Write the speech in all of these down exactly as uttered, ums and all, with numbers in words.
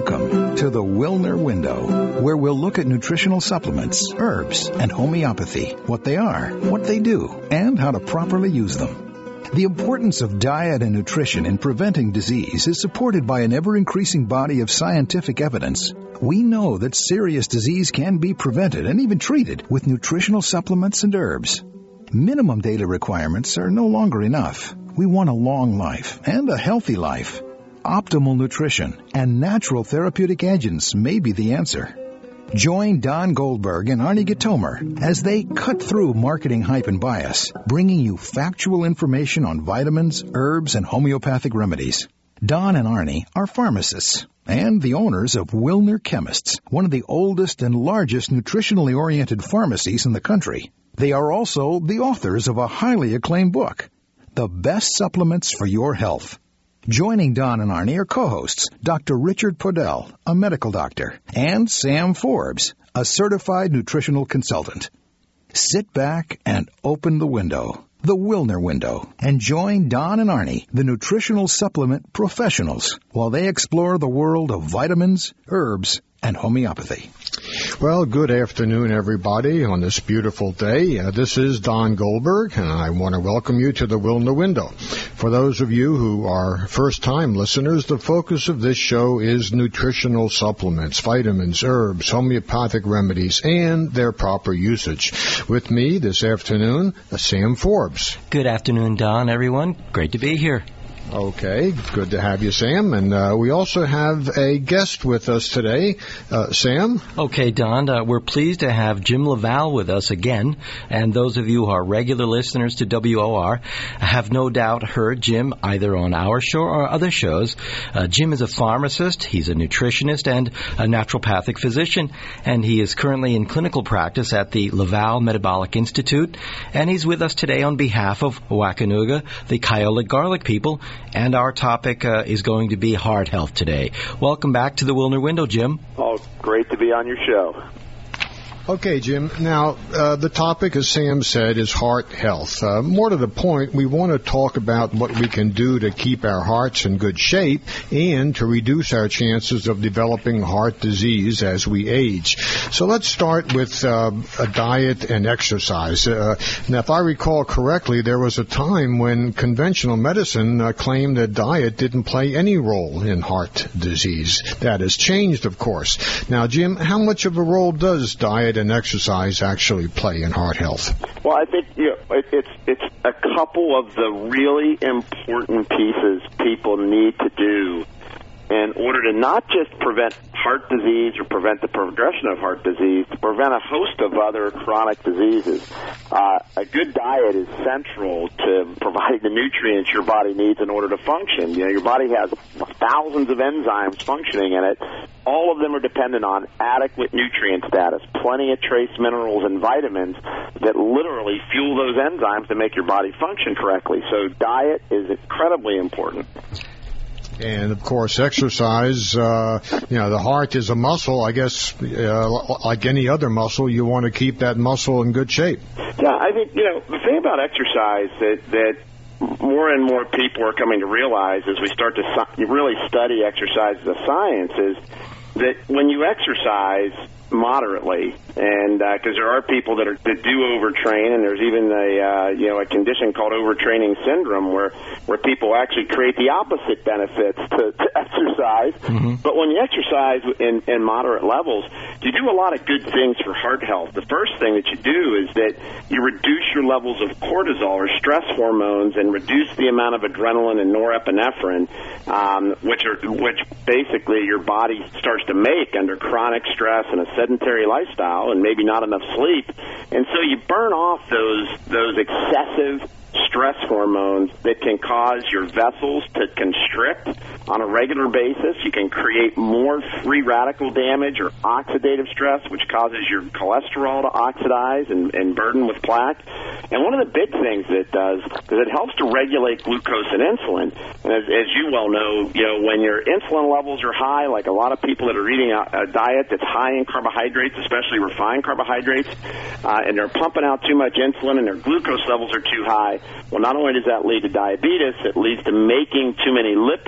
Welcome to the Wilner Window, where we'll look at nutritional supplements, herbs, and homeopathy, what they are, what they do, and how to properly use them. The importance of diet and nutrition in preventing disease is supported by an ever-increasing body of scientific evidence. We know that serious disease can be prevented and even treated with nutritional supplements and herbs. Minimum data requirements are no longer enough. We want a long life and a healthy life. Optimal nutrition and natural therapeutic agents may be the answer. Join Don Goldberg and Arnie Gitomer as they cut through marketing hype and bias, bringing you factual information on vitamins, herbs, and homeopathic remedies. Don and Arnie are pharmacists and the owners of Wilner Chemists, one of the oldest and largest nutritionally oriented pharmacies in the country. They are also the authors of a highly acclaimed book, The Best Supplements for Your Health. Joining Don and Arnie are co-hosts Doctor Richard Podell, a medical doctor, and Sam Forbes, a certified nutritional consultant. Sit back and open the window, the Wilner Window, and join Don and Arnie, the nutritional supplement professionals, while they explore the world of vitamins, herbs, and homeopathy. Well, good afternoon, everybody, on this beautiful day. Uh, this is Don Goldberg, and I want to welcome you to the Wilner Window. For those of you who are first-time listeners, the focus of this show is nutritional supplements, vitamins, herbs, homeopathic remedies, and their proper usage. With me this afternoon, uh, Sam Forbes. Good afternoon, Don, everyone. Great to be here. Okay, good to have you, Sam. And uh, we also have a guest with us today. Uh, Sam? Okay, Don, uh, we're pleased to have Jim LaValle with us again. And those of you who are regular listeners to W O R have no doubt heard Jim either on our show or other shows. Uh, Jim is a pharmacist, he's a nutritionist, and a naturopathic physician. And he is currently in clinical practice at the LaValle Metabolic Institute. And he's with us today on behalf of Wacanuga, the Kyolik Garlic people. And our topic uh, is going to be heart health today. Welcome back to the Wilner Window, Jim. Oh, great to be on your show. Okay, Jim. Now, uh, the topic, as Sam said, is heart health. Uh, more to the point, we want to talk about what we can do to keep our hearts in good shape and to reduce our chances of developing heart disease as we age. So let's start with uh, a diet and exercise. Uh, now, if I recall correctly, there was a time when conventional medicine uh, claimed that diet didn't play any role in heart disease. That has changed, of course. Now, Jim, how much of a role does diet and exercise actually play in heart health? Well, I think you know, it, it's it's a couple of the really important pieces people need to do in order to not just prevent heart disease or prevent the progression of heart disease, to prevent a host of other chronic diseases. Uh, a good diet is central to providing the nutrients your body needs in order to function. You know, your body has thousands of enzymes functioning in it. All of them are dependent on adequate nutrient status, plenty of trace minerals and vitamins that literally fuel those enzymes to make your body function correctly. So diet is incredibly important. And, of course, exercise, uh, you know, the heart is a muscle. I guess, uh, like any other muscle, you want to keep that muscle in good shape. Yeah, I think, you know, the thing about exercise that, that more and more people are coming to realize as we start to so- really study exercise as a science is that when you exercise moderately, and because uh, there are people that are that do overtrain, and there's even a uh, you know a condition called overtraining syndrome where where people actually create the opposite benefits to, to exercise. Mm-hmm. But when you exercise in, in moderate levels, you do a lot of good things for heart health. The first thing that you do is that you reduce your levels of cortisol or stress hormones and reduce the amount of adrenaline and norepinephrine, um, which are which basically your body starts to make under chronic stress and a sedentary lifestyle and maybe not enough sleep. And so you burn off those those excessive stress hormones that can cause your vessels to constrict on a regular basis. You can create more free radical damage or oxidative stress, which causes your cholesterol to oxidize and, and burden with plaque. And one of the big things that it does is it helps to regulate glucose and insulin. And as, as you well know, you know, when your insulin levels are high, like a lot of people that are eating a, a diet that's high in carbohydrates, especially refined carbohydrates, uh, and they're pumping out too much insulin and their glucose levels are too high, well, not only does that lead to diabetes, it leads to making too many lipids, especially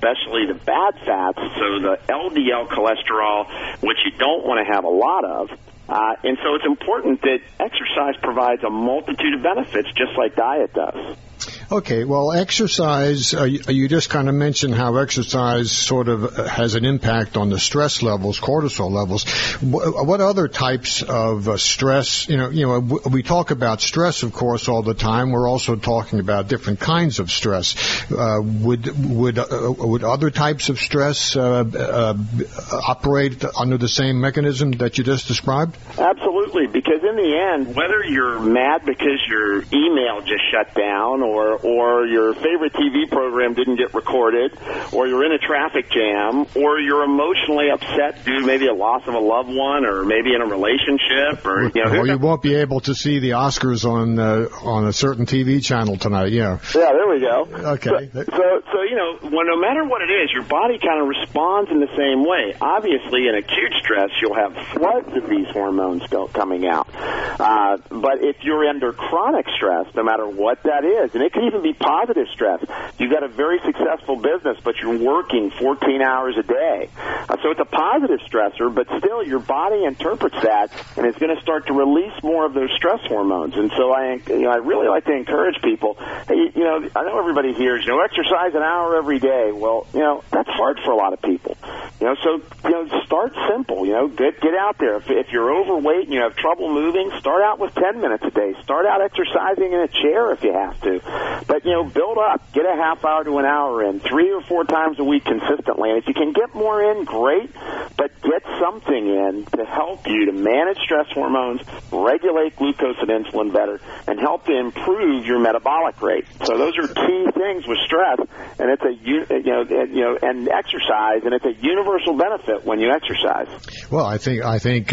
especially the bad fats, so the L D L cholesterol, which you don't want to have a lot of. Uh, and so it's important that exercise provides a multitude of benefits, just like diet does. Okay, well, exercise, uh, you, you just kind of mentioned how exercise sort of has an impact on the stress levels, cortisol levels. What, what other types of uh, stress, you know, you know, we talk about stress, of course, all the time. We're also talking about different kinds of stress. Uh, would would uh, would other types of stress uh, uh, operate under the same mechanism that you just described? Absolutely, because in the end, whether you're mad because your email just shut down or or your favorite T V program didn't get recorded, or you're in a traffic jam, or you're emotionally upset due to maybe a loss of a loved one, or maybe in a relationship, or you know, or you won't be able to see the Oscars on uh, on a certain T V channel tonight. Yeah. Yeah, there we go. Okay. So, so, so you know, well, no matter what it is, your body kind of responds in the same way. Obviously, in acute stress, you'll have floods of these hormones go, coming out. Uh, but if you're under chronic stress, no matter what that is, and it can even be positive stress. You've got a very successful business, but you're working fourteen hours a day. Uh, so it's a positive stressor, but still your body interprets that and is going to start to release more of those stress hormones. And so I, you know, I really like to encourage people, hey, you know, I know everybody hears, you know, exercise an hour every day. Well, you know, that's hard for a lot of people. You know, so, you know, start simple, you know, get, get out there. If, if you're overweight and you have trouble moving, start out with ten minutes a day. Start out exercising in a chair if you have to. But, you know, build up. Get a half hour to an hour in three or four times a week consistently. And if you can get more in, great. But get something in to help you to manage stress hormones, regulate glucose and insulin better, and help to improve your metabolic rate. So those are key things with stress, and it's a you know you know and exercise, and it's a universal benefit when you exercise. Well, I think I think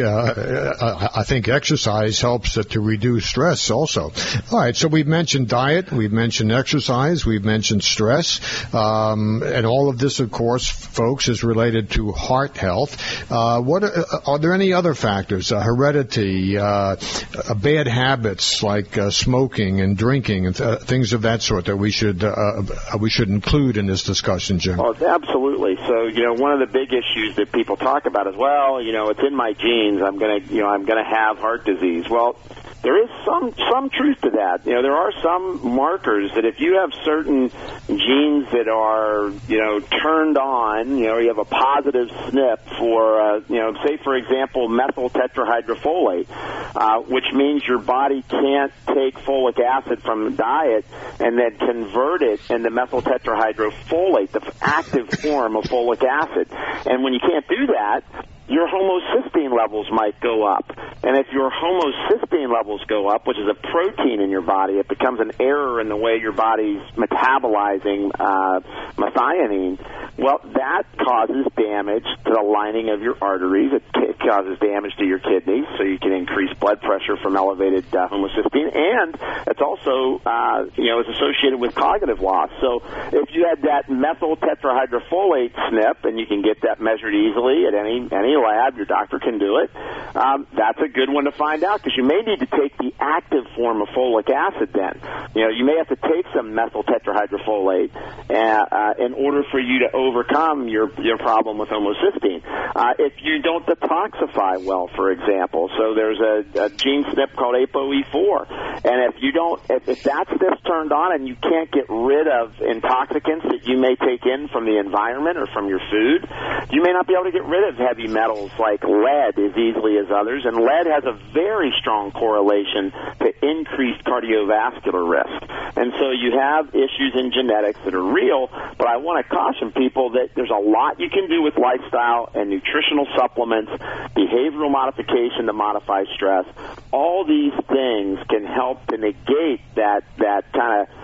uh, I think exercise helps to reduce stress also. All right, so we've mentioned diet, we've mentioned exercise, we've mentioned stress, um, and all of this, of course, folks, is related to heart health. Uh, what are, are there any other factors? Uh, heredity, uh, uh, bad habits like uh, smoking and drinking and th- things of that sort that we should uh, we should include in this discussion, Jim? Oh, absolutely. So, you know, one of the big issues that people talk about is, well, you know, it's in my genes. I'm gonna, you know, I'm gonna have heart disease. Well, there is some some truth to that. You know, there are some markers that if you have certain genes that are, you know, turned on, you know, you have a positive S N P for, uh, you know, say, for example, methyl tetrahydrofolate, uh, which means your body can't take folic acid from the diet and then convert it into methyl tetrahydrofolate, the active form of folic acid. And when you can't do that, your homocysteine levels might go up. And if your homocysteine levels go up, which is a protein in your body, it becomes an error in the way your body's metabolizing uh, methionine. Well, that causes damage to the lining of your arteries. It, it causes damage to your kidneys, so you can increase blood pressure from elevated uh, homocysteine. And it's also, uh, you know, is associated with cognitive loss. So if you had that methyl tetrahydrofolate S N P, and you can get that measured easily at any any lab, your doctor can do it, um, that's a good one to find out, because you may need to take the active form of folic acid then. You know, you may have to take some methyl tetrahydrofolate uh, uh, in order for you to overcome your your problem with homocysteine. Uh, if you don't detoxify well, for example, so there's a, a gene S N P called A P O E four, and if you don't, if, if that's this turned on and you can't get rid of intoxicants that you may take in from the environment or from your food, you may not be able to get rid of heavy metals like lead as easily as others, and lead has a very strong correlation to increased cardiovascular risk. And so you have issues in genetics that are real, but I want to caution people that there's a lot you can do with lifestyle and nutritional supplements, behavioral modification to modify stress. All these things can help to negate that, that kind of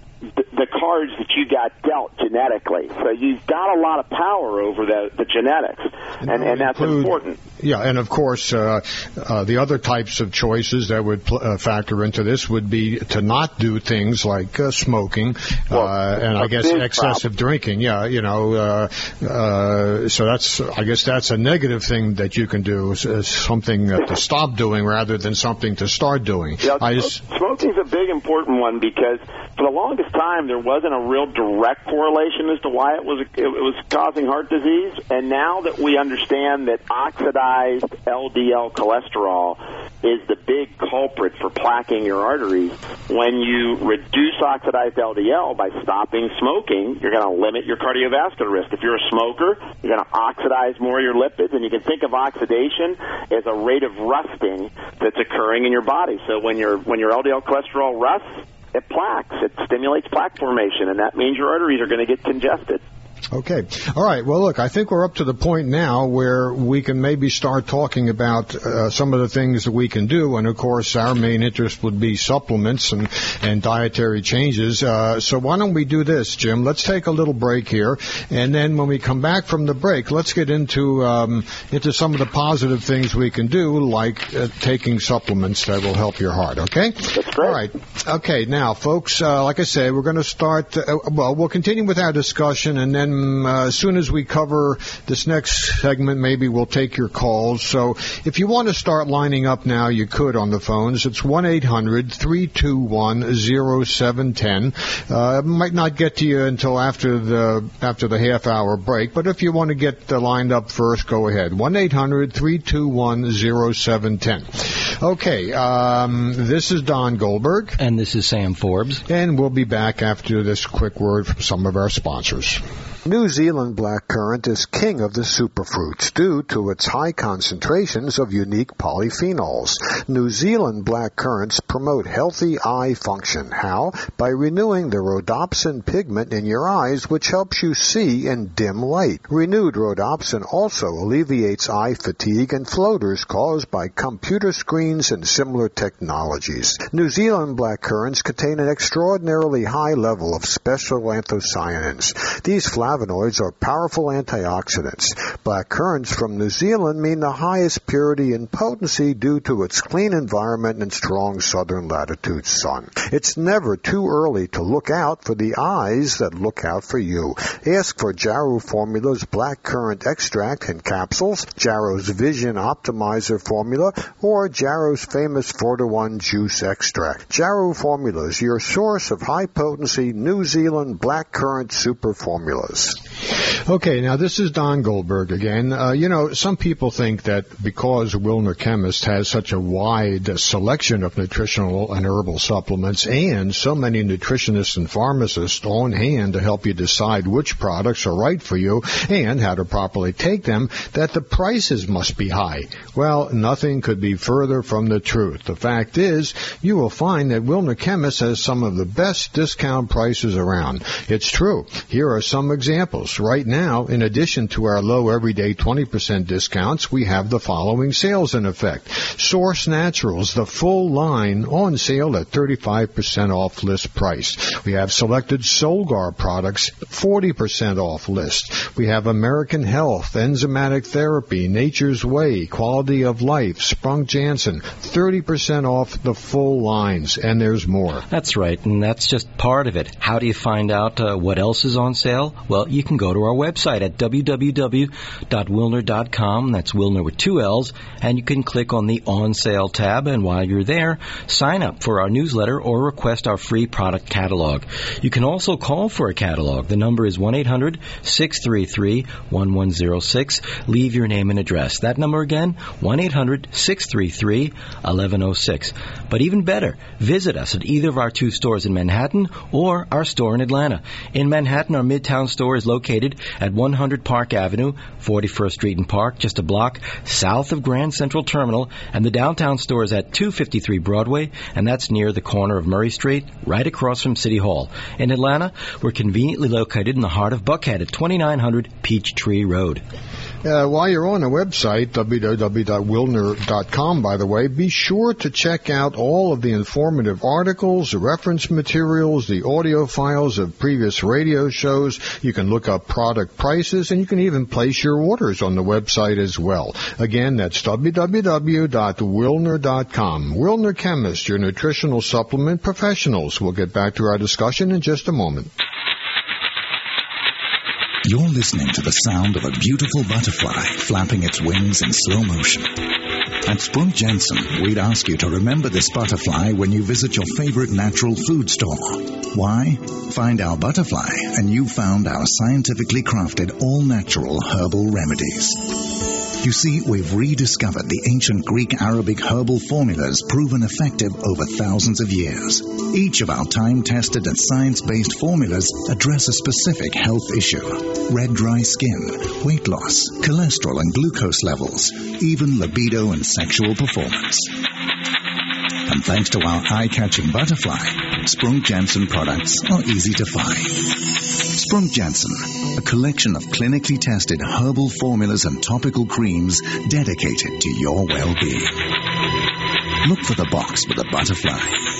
the cards that you got dealt genetically. So you've got a lot of power over the, the genetics, and, and, and that's include, important. Yeah, and of course, uh, uh, the other types of choices that would pl- uh, factor into this would be to not do things like uh, smoking, well, uh, and I guess excessive problem. drinking. Yeah, you know, uh, uh, so that's, I guess that's a negative thing that you can do, is, is something uh, to stop doing rather than something to start doing. Yeah, I just, smoking's a big important one, because for the longest time, there wasn't a real direct correlation as to why it was it was causing heart disease. And now that we understand that oxidized L D L cholesterol is the big culprit for plaquing your arteries, when you reduce oxidized L D L by stopping smoking, you're going to limit your cardiovascular risk. If you're a smoker, you're going to oxidize more of your lipids, and you can think of oxidation as a rate of rusting that's occurring in your body. So when your when your L D L cholesterol rusts, it plaques. It stimulates plaque formation, and that means your arteries are going to get congested. Okay. All right. Well, look, I think we're up to the point now where we can maybe start talking about uh, some of the things that we can do. And, of course, our main interest would be supplements and, and dietary changes. Uh, so why don't we do this, Jim? Let's take a little break here. And then when we come back from the break, let's get into um, into some of the positive things we can do, like uh, taking supplements that will help your heart. Okay? That's great. All right. Okay. Now, folks, uh, like I said, we're going to start, uh, well, we'll continue with our discussion, and then Uh, as soon as we cover this next segment, maybe we'll take your calls. So if you want to start lining up now, you could on the phones. It's one eight hundred three two one oh seven one oh. Uh, it might not get to you until after the after the half-hour break, but if you want to get uh, lined up first, go ahead. one eight hundred three two one oh seven one oh. Okay, um, this is Don Goldberg. And this is Sam Forbes. And we'll be back after this quick word from some of our sponsors. New Zealand blackcurrant is king of the superfruits due to its high concentrations of unique polyphenols. New Zealand blackcurrants promote healthy eye function. How? By renewing the rhodopsin pigment in your eyes, which helps you see in dim light. Renewed rhodopsin also alleviates eye fatigue and floaters caused by computer screens and similar technologies. New Zealand blackcurrants contain an extraordinarily high level of special anthocyanins. These flavonoids are powerful antioxidants. Blackcurrants from New Zealand mean the highest purity and potency due to its clean environment and strong southern latitude sun. It's never too early to look out for the eyes that look out for you. Ask for Jarrow Formula's blackcurrant extract in capsules, Jarrow's Vision Optimizer formula, or Jarrow's famous four to one juice extract. Jarrow Formulas, your source of high-potency New Zealand blackcurrant super formulas. Okay, now this is Don Goldberg again. Uh, you know, some people think that because Wilner Chemist has such a wide uh, selection of nutritional and herbal supplements and so many nutritionists and pharmacists on hand to help you decide which products are right for you and how to properly take them, that the prices must be high. Well, nothing could be further from the truth. The fact is, you will find that Wilner Chemist has some of the best discount prices around. It's true. Here are some examples. Right now, in addition to our low everyday twenty percent discounts, we have the following sales in effect. Source Naturals, the full line, on sale at thirty-five percent off list price. We have selected Solgar products, forty percent off list. We have American Health, Enzymatic Therapy, Nature's Way, Quality of Life, Sprunk Jansen, thirty percent off the full lines, and there's more. That's right, and that's just part of it. How do you find out uh, what else is on sale? Well, you can go to our website at w w w dot wilner dot com. That's Wilner with two L's. And you can click on the On Sale tab. And while you're there, sign up for our newsletter or request our free product catalog. You can also call for a catalog. The number is one eight hundred six three three one one zero six. Leave your name and address. That number again, one eight hundred six three three one one zero six. But even better, visit us at either of our two stores in Manhattan or our store in Atlanta. In Manhattan, our Midtown store is located at one hundred Park Avenue, forty-first Street and Park, just a block south of Grand Central Terminal, and the downtown store is at two fifty-three Broadway, and that's near the corner of Murray Street, right across from City Hall. In Atlanta, we're conveniently located in the heart of Buckhead at twenty-nine hundred Peachtree Road. Uh, while you're on the website, w w w dot wilner dot com, by the way, be sure to check out all of the informative articles, the reference materials, the audio files of previous radio shows. You can look up product prices, and you can even place your orders on the website as well. Again, that's w w w dot wilner dot com. Wilner Chemist, your nutritional supplement professionals. We'll get back to our discussion in just a moment. You're listening to the sound of a beautiful butterfly flapping its wings in slow motion. At Sprunk Jansen, we'd ask you to remember this butterfly when you visit your favorite natural food store. Why? Find our butterfly and you've found our scientifically crafted all-natural herbal remedies. You see, we've rediscovered the ancient Greek-Arabic herbal formulas proven effective over thousands of years. Each of our time-tested and science-based formulas address a specific health issue. Red, dry skin, weight loss, cholesterol and glucose levels, even libido and sexual performance. And thanks to our eye-catching butterfly, Sprunk Jansen products are easy to find. Sprunk Jansen, a collection of clinically tested herbal formulas and topical creams dedicated to your well-being. Look for the box with a butterfly.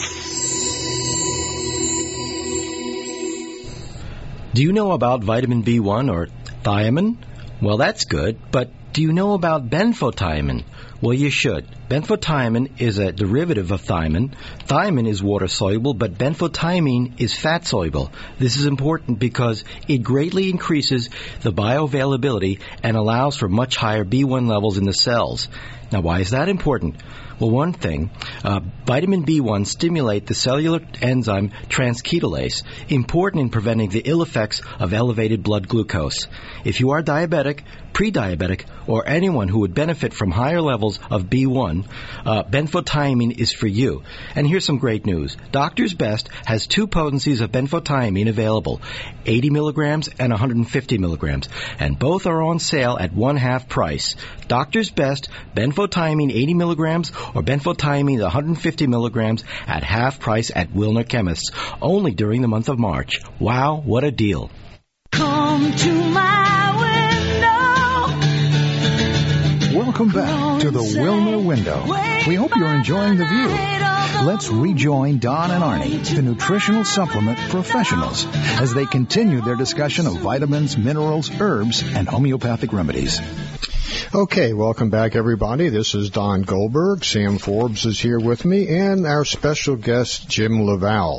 Do you know about vitamin B one or thiamine? Well, that's good, but do you know about benfotiamine? Well, you should. Benfotiamine is a derivative of thiamine. Thiamine is water-soluble, but benfotiamine is fat-soluble. This is important because it greatly increases the bioavailability and allows for much higher B one levels in the cells. Now, why is that important? Well, one thing, uh, vitamin B one stimulate the cellular enzyme transketolase, important in preventing the ill effects of elevated blood glucose. If you are diabetic, pre-diabetic, or anyone who would benefit from higher levels of B one, uh, benfotiamine is for you. And here's some great news. Doctor's Best has two potencies of benfotiamine available, eighty milligrams and one hundred fifty milligrams, and both are on sale at one-half price. Doctor's Best, benfotiamine eighty milligrams, or benfotiamine one hundred fifty milligrams at half price at Wilner Chemists, only during the month of March. Wow, what a deal. Come to my window. Welcome back to the Wilner Window. We hope you're enjoying the view. Let's rejoin Don and Arnie, the nutritional supplement professionals, as they continue their discussion of vitamins, minerals, herbs, and homeopathic remedies. Okay, welcome back, everybody. This is Don Goldberg. Sam Forbes is here with me, and our special guest, Jim LaValle.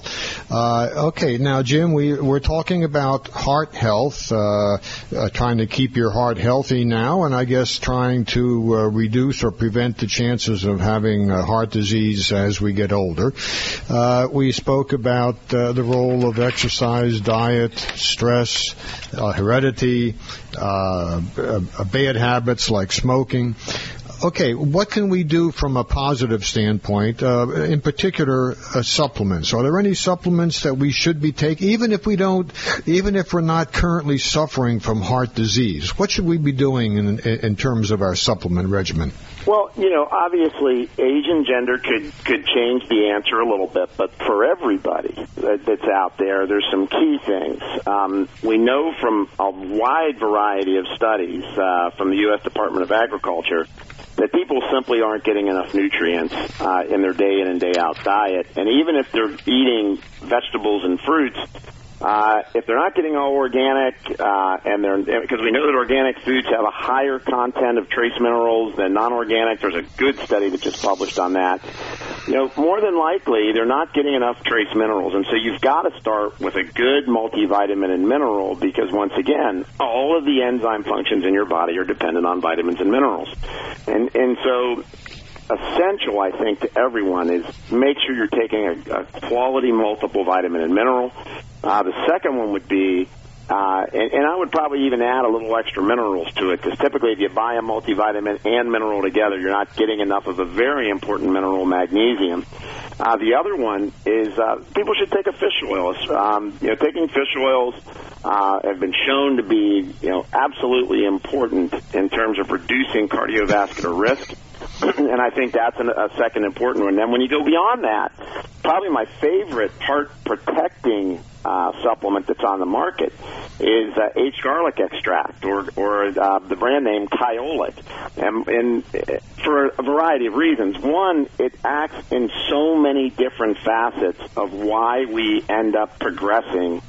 Uh, okay, now, Jim, we, we're talking about heart health, uh, uh, trying to keep your heart healthy now, and I guess trying to uh, reduce or prevent the chances of having uh, heart disease as we get older. Uh, we spoke about uh, the role of exercise, diet, stress, uh, heredity, uh, uh, bad habits like smoking. Okay, what can we do from a positive standpoint, uh, in particular uh, supplements? Are there any supplements that we should be taking, even if we don't, even if we're not currently suffering from heart disease? What should we be doing in, in terms of our supplement regimen? Well, you know, obviously age and gender could, could change the answer a little bit, but for everybody that, that's out there, there's some key things. Um, we know from a wide variety of studies uh, from the U S Department of Agriculture that people simply aren't getting enough nutrients uh, in their day in and day out diet. And even if they're eating vegetables and fruits, uh, if they're not getting all organic, uh, and they're, because we know that organic foods have a higher content of trace minerals than non-organic. There's a good study that just published on that. You know, more than likely, they're not getting enough trace minerals. And so you've got to start with a good multivitamin and mineral because, once again, all of the enzyme functions in your body are dependent on vitamins and minerals. And, and so essential, I think, to everyone is make sure you're taking a, a quality multiple vitamin and mineral. Uh, the second one would be, uh, and, and I would probably even add a little extra minerals to it, because typically if you buy a multivitamin and mineral together, you're not getting enough of a very important mineral, magnesium. Uh, the other one is uh, people should take a fish oil. Um, you know, taking fish oils uh, have been shown to be, you know, absolutely important in terms of reducing cardiovascular risk. And I think that's an, a second important one. And then when you go beyond that, probably my favorite heart-protecting uh, supplement that's on the market is uh, Aged garlic extract, or, or uh, the brand name Kyolic. And, and for a variety of reasons. One, it acts in so many different facets of why we end up progressing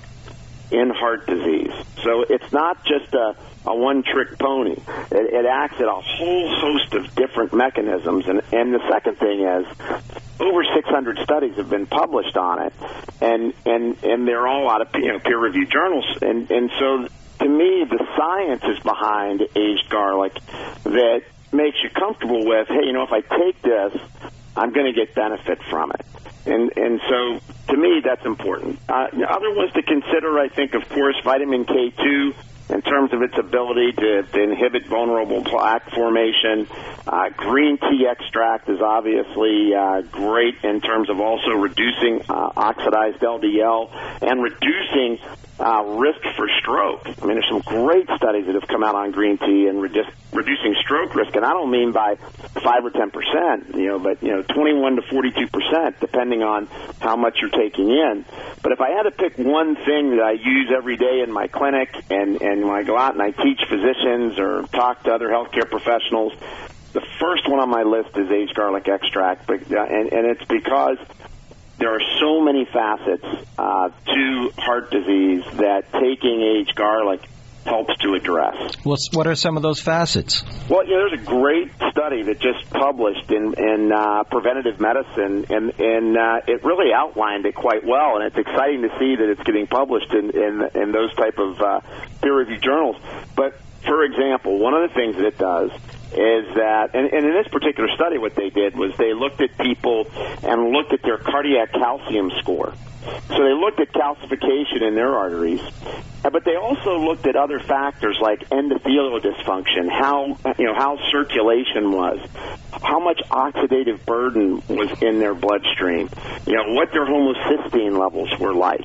in heart disease. So it's not just a, a one-trick pony. It, it acts at a whole host of different mechanisms. And, and the second thing is, over six hundred studies have been published on it, and, and, and they're all out of, you know, peer-reviewed journals. And, and so, to me, the science is behind aged garlic that makes you comfortable with, hey, you know, if I take this, I'm going to get benefit from it. And and so to me, that's important. Uh, other ones to consider, I think, of course, vitamin K two, in terms of its ability to, to inhibit vulnerable plaque formation. Uh, green tea extract is obviously uh, great in terms of also reducing uh, oxidized L D L and reducing uh, risk for stroke. I mean, there's some great studies that have come out on green tea and redu- reducing stroke risk, and I don't mean by five or ten percent, you know, but you know, twenty-one to forty-two percent, depending on how much you're taking in. But if I had to pick one thing that I use every day in my clinic, and and when I go out and I teach physicians or talk to other healthcare professionals, the first one on my list is aged garlic extract, but uh, and and it's because there are so many facets uh, to heart disease that taking aged garlic helps to address. What's, what are some of those facets? Well, you know, there's a great study that just published in, in uh, Preventative Medicine, and, and uh, it really outlined it quite well, and it's exciting to see that it's getting published in, in, in those type of uh, peer-reviewed journals. But, for example, one of the things that it does is that, and, and in this particular study what they did was they looked at people and looked at their cardiac calcium score. So they looked at calcification in their arteries, but they also looked at other factors like endothelial dysfunction, how you know how circulation was, how much oxidative burden was in their bloodstream, you know what their homocysteine levels were like,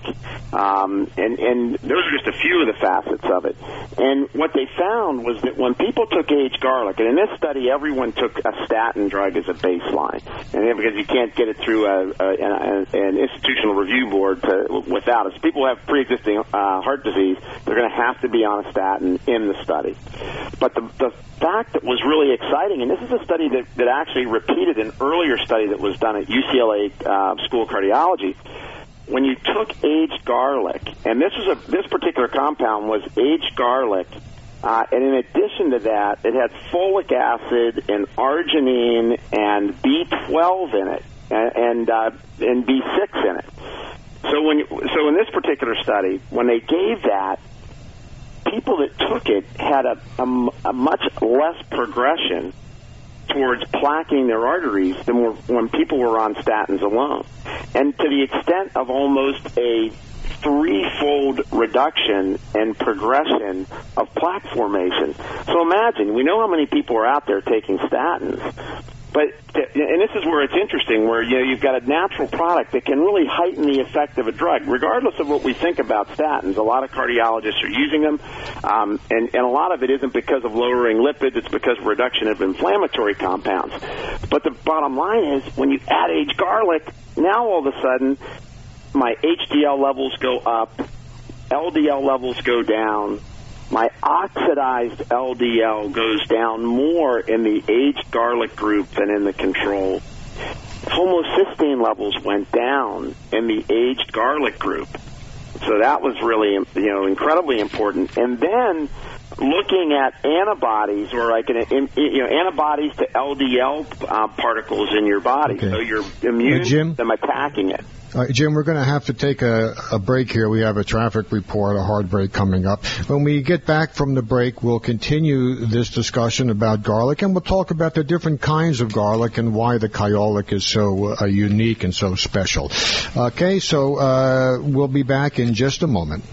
um, and and those are just a few of the facets of it. And what they found was that when people took aged garlic, and in this study everyone took a statin drug as a baseline, and because you can't get it through a, a, a, an institutional review board to, without it. So people who have pre-existing uh, heart disease, they're going to have to be on a statin in the study. But the, the fact that was really exciting, and this is a study that, that actually repeated an earlier study that was done at U C L A uh, School of Cardiology, when you took aged garlic, and this was a this particular compound was aged garlic, uh, and in addition to that, it had folic acid and arginine and B twelve in it, and and, uh, and B six in it. So when you, so in this particular study, when they gave that, people that took it had a, a, a much less progression towards plaquing their arteries than were, when people were on statins alone, and to the extent of almost a threefold reduction and progression of plaque formation. So imagine, we know how many people are out there taking statins. But, and this is where it's interesting, where you know, you've got a natural product that can really heighten the effect of a drug, regardless of what we think about statins. A lot of cardiologists are using them, um, and, and a lot of it isn't because of lowering lipids, it's because of reduction of inflammatory compounds. But the bottom line is, when you add aged garlic, now all of a sudden, my H D L levels go up, L D L levels go down, my oxidized L D L goes down more in the aged garlic group than in the control. Homocysteine levels went down in the aged garlic group. So that was really, you know, incredibly important. And then looking at antibodies, or like an, you know, antibodies to L D L uh, particles in your body. Okay. So you're immune uh, Jim? to them attacking it. All right, Jim, we're going to have to take a, a break here. We have a traffic report, a hard break coming up. When we get back from the break, we'll continue this discussion about garlic, and we'll talk about the different kinds of garlic and why the kyolic is so uh, unique and so special. Okay, so uh, we'll be back in just a moment.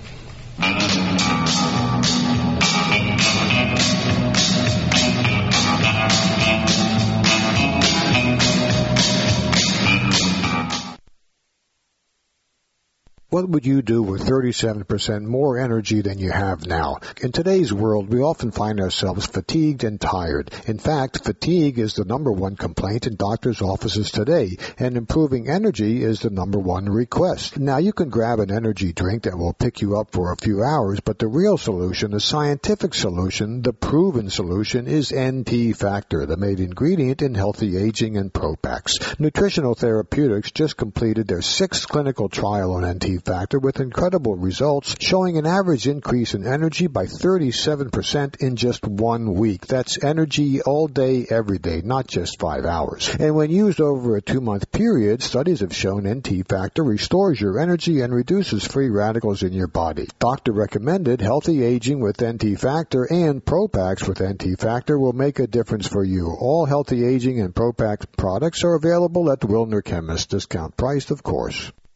What would you do with thirty-seven percent more energy than you have now? In today's world, we often find ourselves fatigued and tired. In fact, fatigue is the number one complaint in doctors' offices today, and improving energy is the number one request. Now, you can grab an energy drink that will pick you up for a few hours, but the real solution, the scientific solution, the proven solution is N T Factor, the main ingredient in healthy aging and Propax. Nutritional Therapeutics just completed their sixth clinical trial on N T Factor with incredible results, showing an average increase in energy by thirty-seven percent in just one week. That's energy all day, every day, not just five hours. And when used over a two-month period, studies have shown N T Factor restores your energy and reduces free radicals in your body. Doctor recommended healthy aging with N T Factor and Propax with N T Factor will make a difference for you. All healthy aging and Propax products are available at Wilner Chemist. Discount priced, of course.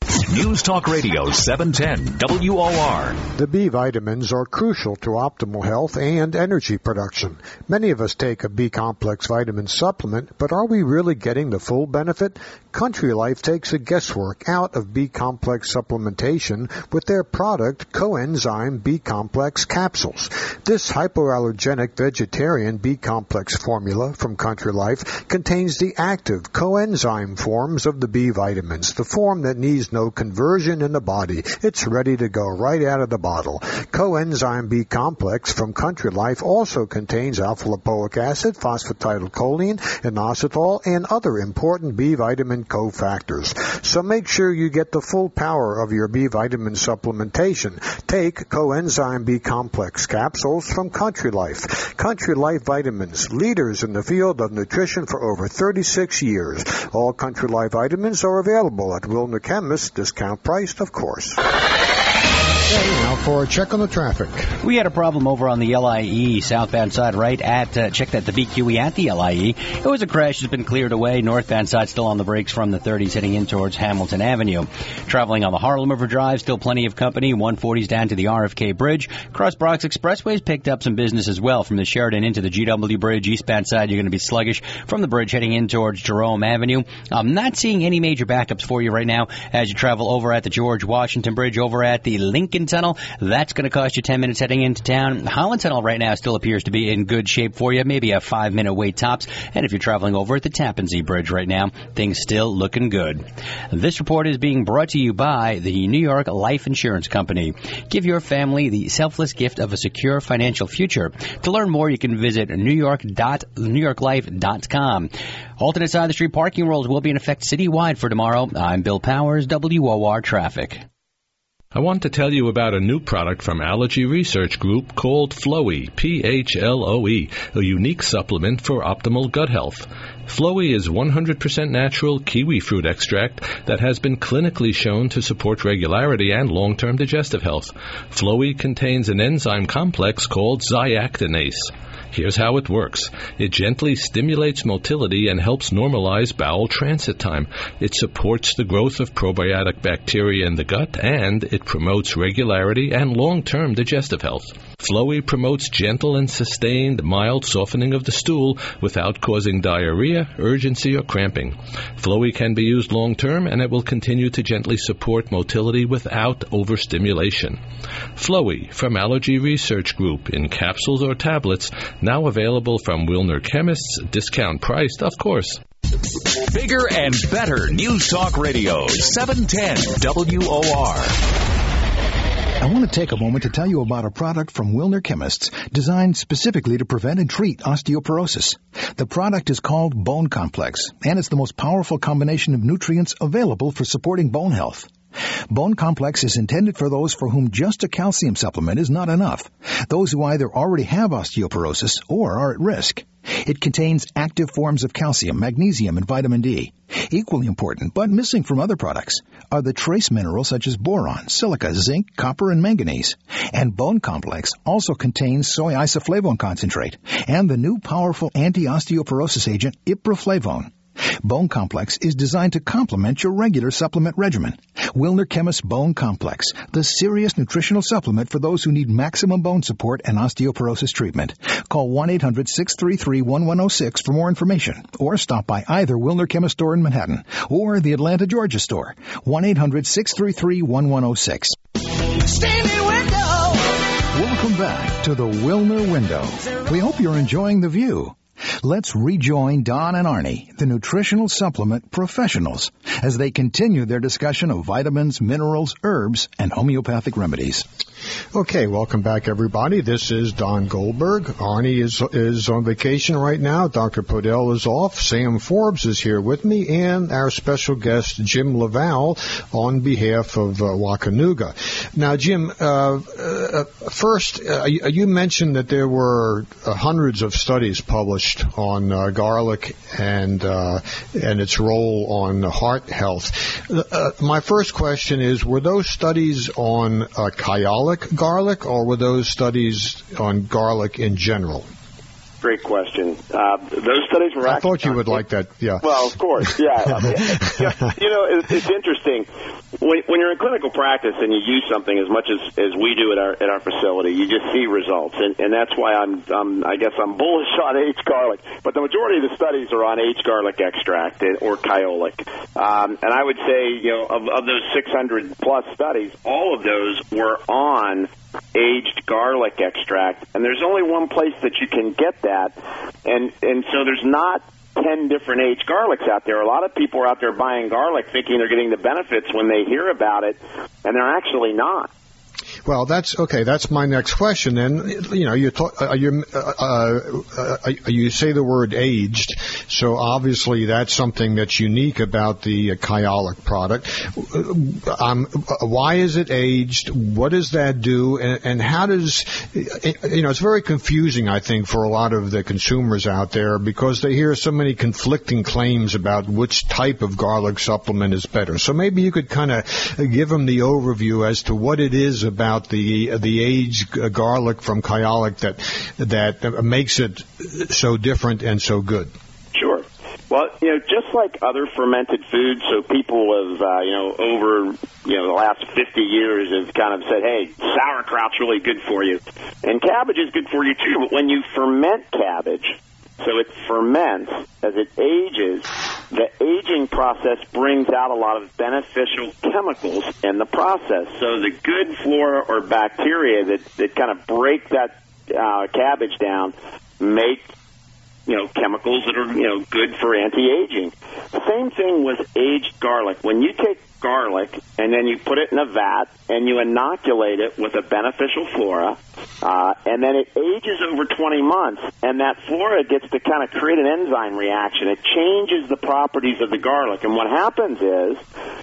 News Talk Radio seven ten W O R. The B vitamins are crucial to optimal health and energy production. Many of us take a B-complex vitamin supplement, but are we really getting the full benefit? Country Life takes the guesswork out of B-complex supplementation with their product Coenzyme B-complex capsules. This hypoallergenic vegetarian B-complex formula from Country Life contains the active coenzyme forms of the B vitamins, the form that needs no conversion in the body. It's ready to go right out of the bottle. Coenzyme B-complex from Country Life also contains alpha-lipoic acid, phosphatidylcholine, inositol, and other important B vitamin cofactors. So make sure you get the full power of your B vitamin supplementation. Take Coenzyme B-complex capsules from Country Life. Country Life vitamins, leaders in the field of nutrition for over thirty-six years. All Country Life vitamins are available at Wilner Chemist, discount priced, of course. Okay, now for a check on the traffic. We had a problem over on the L I E southbound side, right at, uh, check that, the B Q E at the L I E. It was a crash that's been cleared away. Northbound side still on the brakes from the thirties heading in towards Hamilton Avenue. Traveling on the Harlem River Drive, still plenty of company. one forties down to the R F K Bridge. Cross Bronx Expressway's picked up some business as well. From the Sheridan into the G W Bridge, eastbound side, you're going to be sluggish. From the bridge heading in towards Jerome Avenue. I'm not seeing any major backups for you right now as you travel over at the George Washington Bridge, over at the Lincoln Tunnel. That's going to cost you ten minutes heading into town. Holland Tunnel right now still appears to be in good shape for you, maybe a five-minute wait tops. And if you're traveling over at the Tappan Zee Bridge right now, things still looking good. This report is being brought to you by the New York Life Insurance Company. Give your family the selfless gift of a secure financial future. To learn more, you can visit new york dot new york life dot com. Alternate side of the street parking rules will be in effect citywide for tomorrow. I'm Bill Powers, W O R Traffic. I want to tell you about a new product from Allergy Research Group called Floe, P H L O E, a unique supplement for optimal gut health. Floe is one hundred percent natural kiwi fruit extract that has been clinically shown to support regularity and long-term digestive health. Floe contains an enzyme complex called zyactinase. Here's how it works. It gently stimulates motility and helps normalize bowel transit time. It supports the growth of probiotic bacteria in the gut, and it promotes regularity and long-term digestive health. Floe promotes gentle and sustained mild softening of the stool without causing diarrhea, urgency, or cramping. Floe can be used long-term, and it will continue to gently support motility without overstimulation. Floe from Allergy Research Group in capsules or tablets, now available from Wilner Chemists, discount priced, of course. Bigger and better News Talk Radio, seven ten W O R. I want to take a moment to tell you about a product from Wilner Chemists designed specifically to prevent and treat osteoporosis. The product is called Bone Complex, and it's the most powerful combination of nutrients available for supporting bone health. Bone Complex is intended for those for whom just a calcium supplement is not enough, those who either already have osteoporosis or are at risk. It contains active forms of calcium, magnesium, and vitamin D. Equally important, but missing from other products, are the trace minerals such as boron, silica, zinc, copper, and manganese. And Bone Complex also contains soy isoflavone concentrate and the new powerful anti-osteoporosis agent iproflavone. Bone Complex is designed to complement your regular supplement regimen. Wilner Chemist Bone Complex, the serious nutritional supplement for those who need maximum bone support and osteoporosis treatment. Call one eight hundred six three three one one zero six for more information, or stop by either Wilner Chemist store in Manhattan or the Atlanta, Georgia store. one eight hundred six three three one one zero six. Standing window. Welcome back to the Wilner Window. We hope you're enjoying the view. Let's rejoin Don and Arnie, the nutritional supplement professionals, as they continue their discussion of vitamins, minerals, herbs, and homeopathic remedies. Okay, welcome back, everybody. This is Don Goldberg. Arnie is is on vacation right now. Doctor Podell is off. Sam Forbes is here with me, and our special guest, Jim Laval, on behalf of uh, Wakanuga. Now, Jim, uh, uh, first, uh, you, you mentioned that there were uh, hundreds of studies published on uh, garlic and uh, and its role on heart health. Uh, my first question is, were those studies on uh, kyolic garlic, or were those studies on garlic in general? Great question. Uh, those studies were I actually... thought you would like that, yeah. Well, of course, yeah. yeah. You know, it, it's interesting. when, when you're in clinical practice and you use something as much as, as we do at our at our facility, you just see results, and, and that's why I'm, um, I guess I'm bullish on aged garlic. But the majority of the studies are on aged garlic extract or Kyolic, um, and I would say, you know, of, of those six hundred plus studies, all of those were on aged garlic extract, and there's only one place that you can get that, and and so there's not ten different aged garlics out there. A lot of people are out there buying garlic thinking they're getting the benefits when they hear about it, and they're actually not. Well, that's okay. That's my next question. Then, you know, you talk, uh, you uh, uh, uh, you say the word aged, so obviously that's something that's unique about the uh, Kyolic product. Um, why is it aged? What does that do? And, and how does, you know, it's very confusing, I think, for a lot of the consumers out there because they hear so many conflicting claims about which type of garlic supplement is better. So maybe you could kind of give them the overview as to what it is about the the aged garlic from Kyolic that that makes it so different and so good. Sure. Well, you know, just like other fermented foods, so people have, uh, you know, over, you know, the last fifty years have kind of said, hey, sauerkraut's really good for you. And cabbage is good for you, too. But when you ferment cabbage, so it ferments as it ages, the aging process brings out a lot of beneficial chemicals in the process. So the good flora or bacteria that, that kind of break that uh, cabbage down make, you know, chemicals that are, you know, good for anti-aging. Same thing with aged garlic. When you take garlic and then you put it in a vat and you inoculate it with a beneficial flora, uh, and then it ages over twenty months, and that flora gets to kind of create an enzyme reaction. It changes the properties of the garlic, and what happens is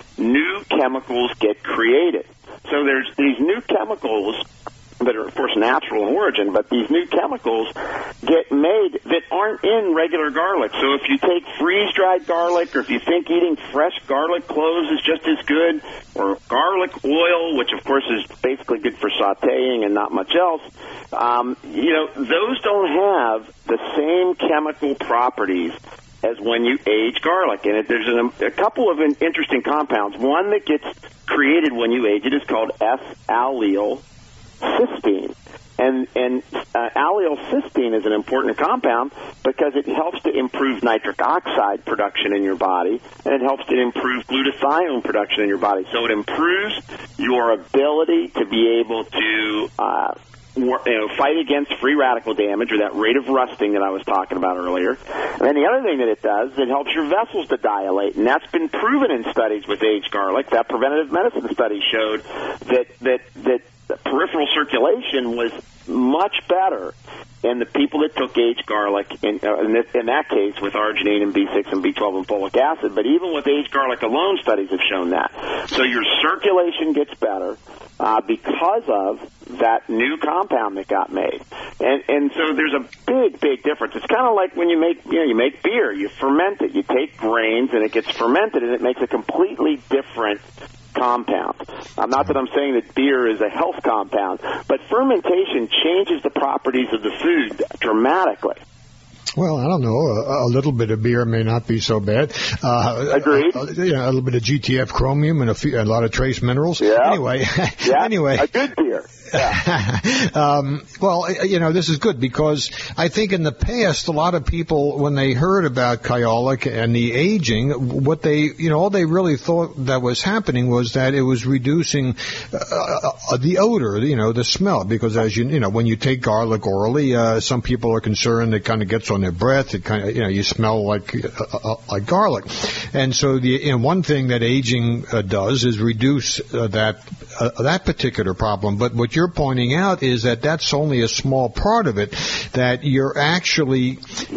new chemicals get created. So there's these new chemicals that are, of course, natural in origin, but these new chemicals get made that aren't in regular garlic. So if you take freeze-dried garlic, or if you think eating fresh garlic cloves is just as good, or garlic oil, which, of course, is basically good for sautéing and not much else, um, you know, those don't have the same chemical properties as when you age garlic. And it, there's an, a couple of interesting compounds. One that gets created when you age it is called S-allyl cysteine. And, and uh, allyl cysteine is an important compound because it helps to improve nitric oxide production in your body, and it helps to improve glutathione production in your body. So it improves your ability to be able to uh, war, you know, fight against free radical damage, or that rate of rusting that I was talking about earlier. And then the other thing that it does, it helps your vessels to dilate, and that's been proven in studies with aged garlic. That preventative medicine study showed that that that peripheral circulation was much better in the people that took aged garlic, in, uh, in, this, in that case with arginine and B six and B twelve and folic acid. But even with aged garlic alone, studies have shown that. So your circulation gets better uh, because of that new compound that got made. And and so there's a big, big difference. It's kind of like when you make, you know, you make beer. You ferment it. You take grains and it gets fermented, and it makes a completely different compound. Um, not that I'm saying that beer is a health compound, but fermentation changes the properties of the food dramatically. Well, I don't know. A, a little bit of beer may not be so bad. Uh, Agreed. Uh, you know, a little bit of G T F chromium and a, few, a lot of trace minerals. Yeah. Anyway, yeah. anyway, a good beer. Yeah. um, well, you know, this is good because I think in the past, a lot of people, when they heard about Kyolic and the aging, what they, you know, all they really thought that was happening was that it was reducing uh, uh, the odor, you know, the smell. Because as you, you know, when you take garlic orally, uh, some people are concerned it kind of gets on their breath. It kind of, you know, you smell like uh, uh, like garlic. And so the, you know, one thing that aging uh, does is reduce uh, that uh, that particular problem. But what you're pointing out is that that's only a small part of it, that you're actually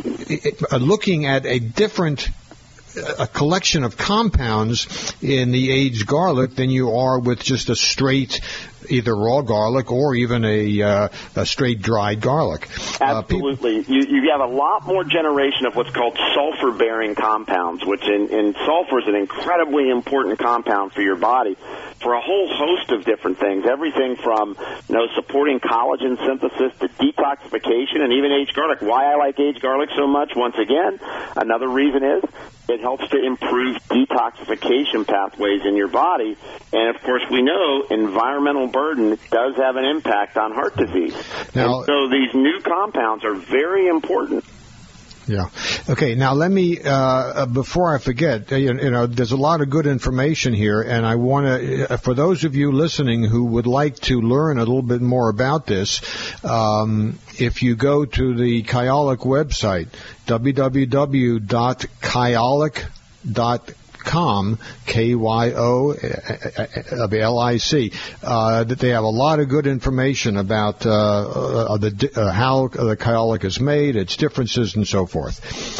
looking at a different a collection of compounds in the aged garlic than you are with just a straight either raw garlic or even a, uh, a straight dried garlic. Absolutely. Uh, you, you have a lot more generation of what's called sulfur-bearing compounds, which in, in sulfur is an incredibly important compound for your body. for a whole host of different things, everything from, you know, supporting collagen synthesis to detoxification and even aged garlic. Why I like aged garlic so much, once again, another reason is it helps to improve detoxification pathways in your body. And, of course, we know environmental burden does have an impact on heart disease. Now, and so these new compounds are very important. Yeah. Okay. Now, let me, uh, before I forget, uh, you, you know, there's a lot of good information here, and I want to, uh, for those of you listening who would like to learn a little bit more about this, um, if you go to the Kyolic website, w w w dot kyolic dot com, K Y O L I C, uh, that they have a lot of good information about uh, uh, the, uh, how the Kyolic is made, its differences, and so forth.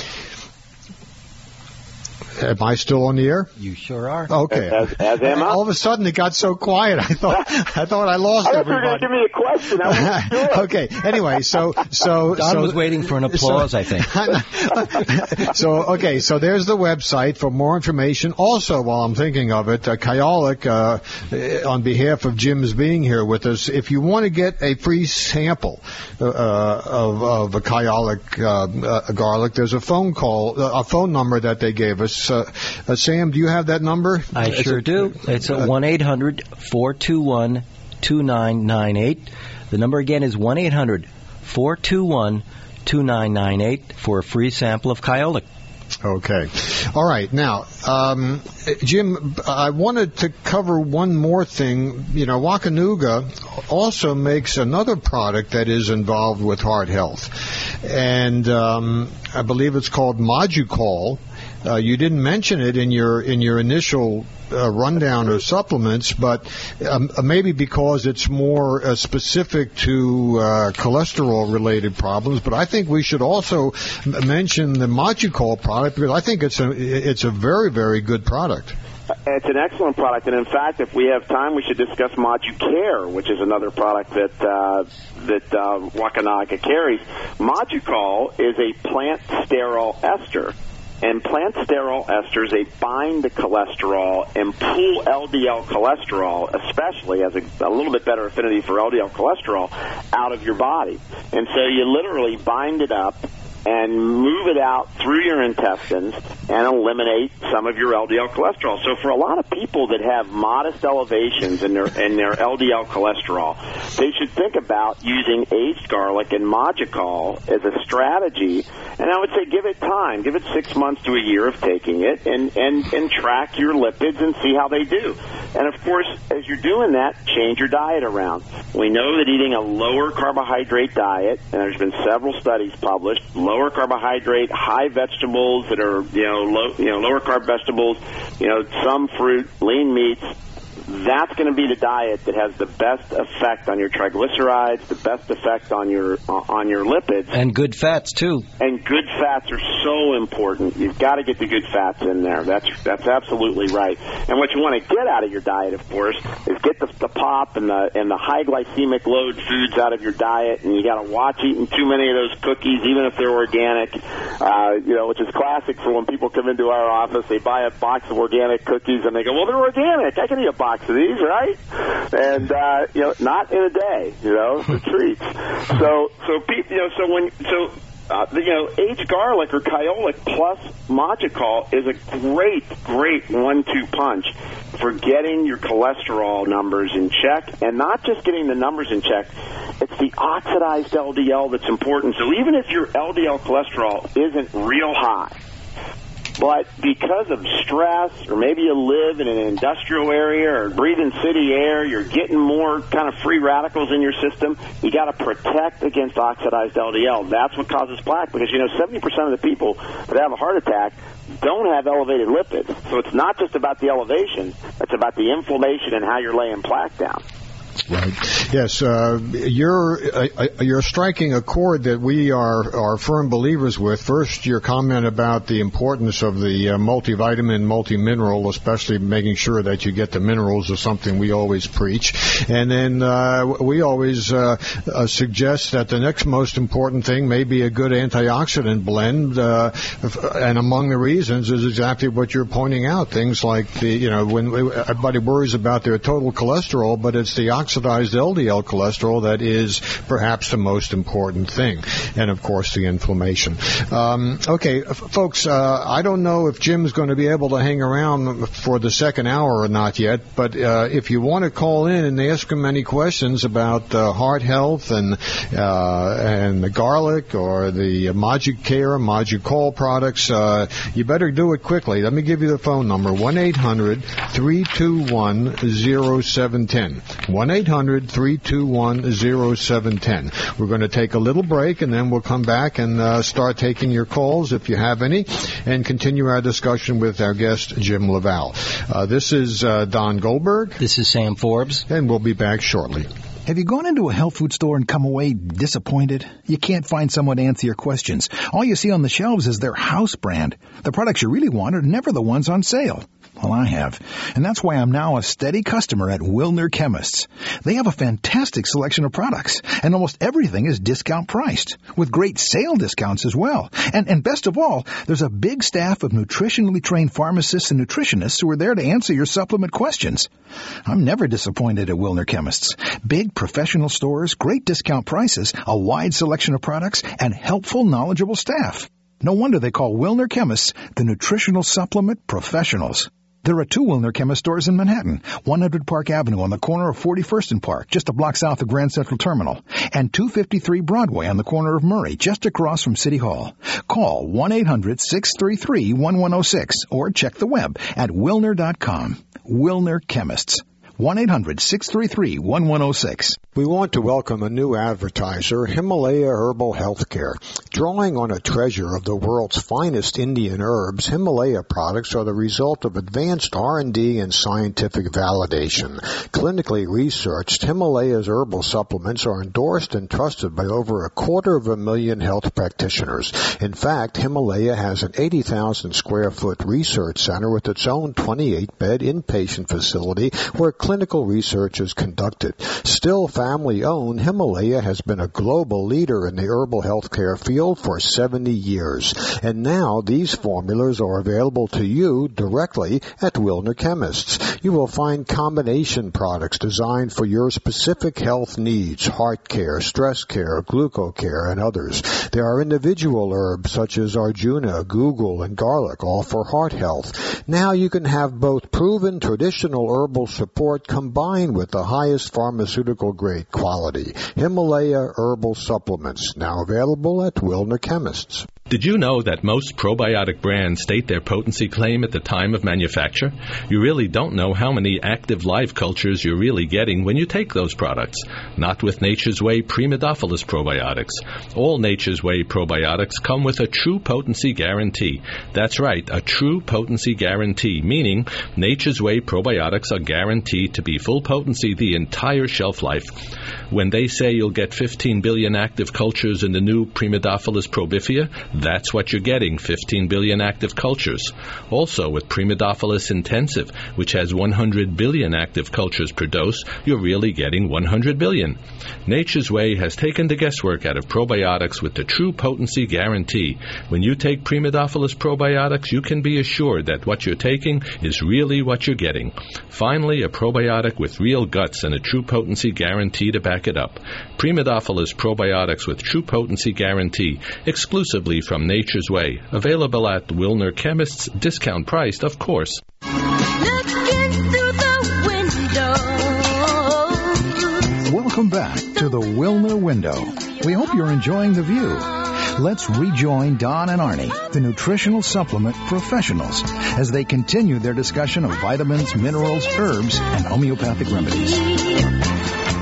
Am I still on the air? You sure are. Okay. As, as am I. All of a sudden, it got so quiet. I thought I thought I lost I everybody. I thought you were going to give me a question. I wasn't sure. Okay. Anyway, so so Don so, was waiting for an applause, so, I think. so okay. So there's the website for more information. Also, while I'm thinking of it, uh, Kyolic, uh, on behalf of Jim's being here with us, if you want to get a free sample uh, of of a Kyolic uh, uh, garlic, there's a phone call, uh, a phone number that they gave us. Uh, uh, Sam, do you have that number? I Is sure it, do. It's at one eight hundred four two one two nine nine eight. The number again is one eight hundred four two one two nine nine eight for a free sample of Kyolic. Okay. All right. Now, um, Jim, I wanted to cover one more thing. You know, Wacanuga also makes another product that is involved with heart health. And um, I believe it's called Moducol. Uh, you didn't mention it in your in your initial uh, rundown of supplements, but um, maybe because it's more uh, specific to uh, cholesterol-related problems. But I think we should also m- mention the Moducol product because I think it's a it's a very very good product. It's an excellent product, and in fact, if we have time, we should discuss Moducare, which is another product that uh, that uh, Wacanuga carries. Moducol is a plant sterol ester. And plant sterol esters, they bind the cholesterol and pull L D L cholesterol, especially as a, a little bit better affinity for L D L cholesterol, out of your body. And so you literally bind it up and move it out through your intestines and eliminate some of your L D L cholesterol. So for a lot of people that have modest elevations in their in their L D L cholesterol, they should think about using aged garlic and Moducol as a strategy. And I would say give it time. Give it six months to a year of taking it and, and, and track your lipids and see how they do. And, of course, as you're doing that, change your diet around. We know that eating a lower carbohydrate diet, and there's been several studies published, lower carbohydrate, high vegetables that are, you know, low, you know, lower carb vegetables, you know, some fruit, lean meats, that's going to be the diet that has the best effect on your triglycerides, the best effect on your uh, on your lipids. And good fats, too. And good fats are so important. You've got to get the good fats in there. That's that's absolutely right. And what you want to get out of your diet, of course, is get the, the pop and the and the high glycemic load foods out of your diet. And you got to watch eating too many of those cookies, even if they're organic. Uh, you know, which is classic for when people come into our office. They buy a box of organic cookies and they go, "Well, they're organic. I can eat a box of these, right?" And uh, you know, not in a day. You know, the treats. So, so you know, so when so. Uh, you know, aged garlic or Kyolic plus Moducol is a great, great one two punch for getting your cholesterol numbers in check, and not just getting the numbers in check. It's the oxidized L D L that's important. So even if your L D L cholesterol isn't real high, but because of stress, or maybe you live in an industrial area or breathing city air, you're getting more kind of free radicals in your system, you got to protect against oxidized L D L. That's what causes plaque, because, you know, seventy percent of the people that have a heart attack don't have elevated lipids. So it's not just about the elevation, it's about the inflammation and how you're laying plaque down. Right. Yes, uh, you're uh, you're striking a chord that we are are firm believers with. First, your comment about the importance of the uh, multivitamin, multimineral, especially making sure that you get the minerals, is something we always preach. And then uh, we always uh, uh, suggest that the next most important thing may be a good antioxidant blend. Uh, and among the reasons is exactly what you're pointing out. Things like the you know when everybody worries about their total cholesterol, but it's the oxidized L D L cholesterol that is perhaps the most important thing, and of course the inflammation. Um, okay, f- folks, uh, I don't know if Jim's going to be able to hang around for the second hour or not yet, but uh, if you want to call in and ask him any questions about uh, heart health and uh, and the garlic or the Magic Care, Magic Call products, uh, you better do it quickly. Let me give you the phone number: one eight hundred three two one zero seven one zero. one eight hundred three two one zero seven one zero. We're going to take a little break, and then we'll come back and uh, start taking your calls if you have any, and continue our discussion with our guest, Jim LaValle. Uh, this is uh, Don Goldberg. This is Sam Forbes. And we'll be back shortly. Have you gone into a health food store and come away disappointed? You can't find someone to answer your questions. All you see on the shelves is their house brand. The products you really want are never the ones on sale. Well, I have. And that's why I'm now a steady customer at Wilner Chemists. They have a fantastic selection of products, and almost everything is discount priced, with great sale discounts as well. And, and best of all, there's a big staff of nutritionally trained pharmacists and nutritionists who are there to answer your supplement questions. I'm never disappointed at Wilner Chemists. Big professional stores, great discount prices, a wide selection of products, and helpful, knowledgeable staff. No wonder they call Wilner Chemists the nutritional supplement professionals. There are two Wilner Chemist stores in Manhattan, one hundred Park Avenue on the corner of forty-first and Park, just a block south of Grand Central Terminal, and two fifty-three Broadway on the corner of Murray, just across from City Hall. Call one eight hundred six three three one one zero six or check the web at wilner dot com. Wilner Chemists. one eight hundred six three three one one zero six. We want to welcome a new advertiser, Himalaya Herbal Healthcare. Drawing on a treasure of the world's finest Indian herbs, Himalaya products are the result of advanced R and D and scientific validation. Clinically researched, Himalaya's herbal supplements are endorsed and trusted by over a quarter of a million health practitioners. In fact, Himalaya has an eighty thousand square foot research center with its own twenty-eight bed inpatient facility where clinical research is conducted. Still family-owned, Himalaya has been a global leader in the herbal healthcare field for seventy years. And now these formulas are available to you directly at Wilner Chemists. You will find combination products designed for your specific health needs: heart care, stress care, glucocare, and others. There are individual herbs such as Arjuna, Google, and garlic, all for heart health. Now you can have both proven traditional herbal support combined with the highest pharmaceutical grade quality. Himalaya Herbal Supplements, now available at Wilner Chemists. Did you know that most probiotic brands state their potency claim at the time of manufacture? You really don't know how many active live cultures you're really getting when you take those products. Not with Nature's Way Primidophilus probiotics. All Nature's Way probiotics come with a true potency guarantee. That's right, a true potency guarantee, meaning Nature's Way probiotics are guaranteed to be full potency the entire shelf life. When they say you'll get fifteen billion active cultures in the new Primidophilus probifia, that's what you're getting, fifteen billion active cultures. Also, with Primidophilus Intensive, which has one hundred billion active cultures per dose, you're really getting one hundred billion. Nature's Way has taken the guesswork out of probiotics with the true potency guarantee. When you take Primidophilus probiotics, you can be assured that what you're taking is really what you're getting. Finally, a probiotic with real guts and a true potency guarantee to back it up. Primidophilus probiotics with true potency guarantee, exclusively from Nature's Way. Available at Wilner Chemists, discount priced, of course. Welcome back to the Wilner Window. We hope you're enjoying the view. Let's rejoin Don and Arnie, the nutritional supplement professionals, as they continue their discussion of vitamins, minerals, herbs, and homeopathic remedies.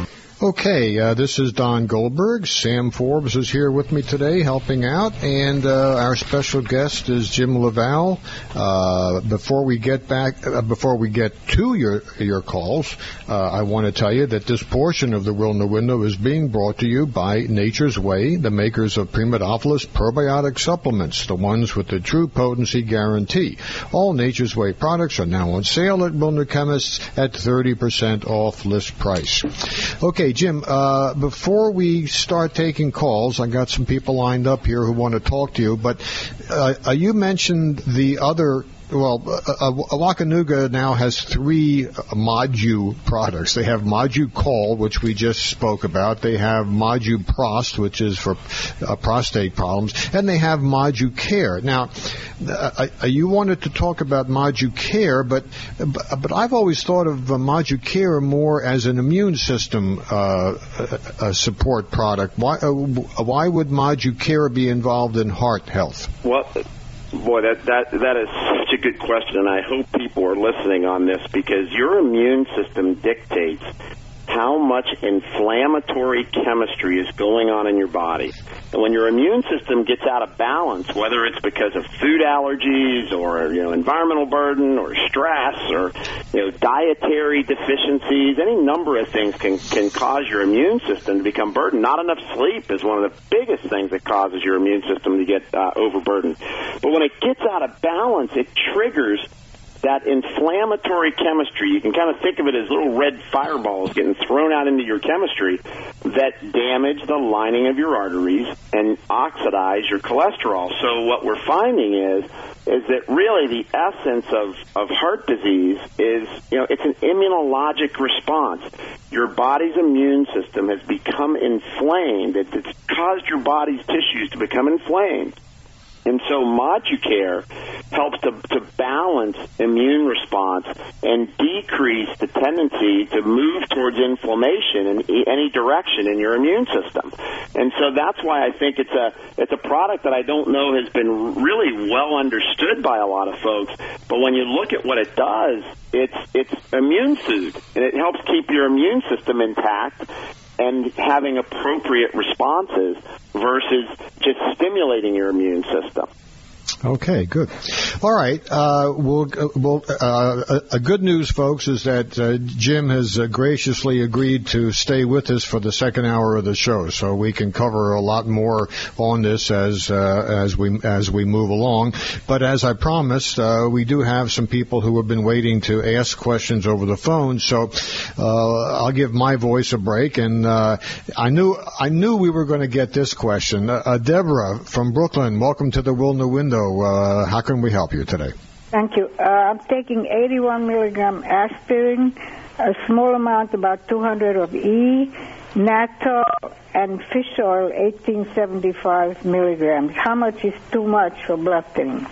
Okay, uh, this is Don Goldberg. Sam Forbes is here with me today helping out, and uh, our special guest is Jim LaValle. Uh, before we get back, uh, before we get to your your calls, uh, I want to tell you that this portion of the Wilner Window is being brought to you by Nature's Way, the makers of Primadophilus probiotic supplements, the ones with the true potency guarantee. All Nature's Way products are now on sale at Wilner Chemists at thirty percent off list price. Okay, Jim, uh, before we start taking calls, I got some people lined up here who want to talk to you, but uh, you mentioned the other. Well, uh, uh, Wakanuga now has three Maju products. They have Maju Col, which we just spoke about. They have Maju Prost, which is for uh, prostate problems. And they have Maju Care. Now, uh, uh, you wanted to talk about Maju Care, but but I've always thought of uh, Maju Care more as an immune system uh, uh, support product. Why, uh, why would Maju Care be involved in heart health? Well, boy, that, that, that is such a good question, and I hope people are listening on this, because your immune system dictates how much inflammatory chemistry is going on in your body. And when your immune system gets out of balance, whether it's because of food allergies or, you know, environmental burden or stress or, you know, dietary deficiencies, any number of things can, can cause your immune system to become burdened. Not enough sleep is one of the biggest things that causes your immune system to get uh, overburdened. But when it gets out of balance, it triggers that inflammatory chemistry. You can kind of think of it as little red fireballs getting thrown out into your chemistry that damage the lining of your arteries and oxidize your cholesterol. So what we're finding is is that really the essence of, of heart disease is, you know, it's an immunologic response. Your body's immune system has become inflamed. It's, it's caused your body's tissues to become inflamed. And so Moducare helps to, to balance immune response and decrease the tendency to move towards inflammation in any direction in your immune system. And so that's why I think it's a it's a product that I don't know has been really well understood by a lot of folks. But when you look at what it does, it's it's immune food, and it helps keep your immune system intact and having appropriate responses versus just stimulating your immune system. Okay, good. All right. Uh, we'll, we'll, uh, a good news, folks, is that uh, Jim has uh, graciously agreed to stay with us for the second hour of the show, so we can cover a lot more on this as uh, as we as we move along. But as I promised, uh, we do have some people who have been waiting to ask questions over the phone. So uh, I'll give my voice a break. And uh, I knew I knew we were going to get this question. Uh, Deborah from Brooklyn, welcome to the Wilner Window. Uh, how can we help you today? Thank you. Uh, I'm taking eighty-one milligram aspirin, a small amount, about two hundred of E, Natto, and fish oil, eighteen seventy-five milligrams. How much is too much for blood thinning?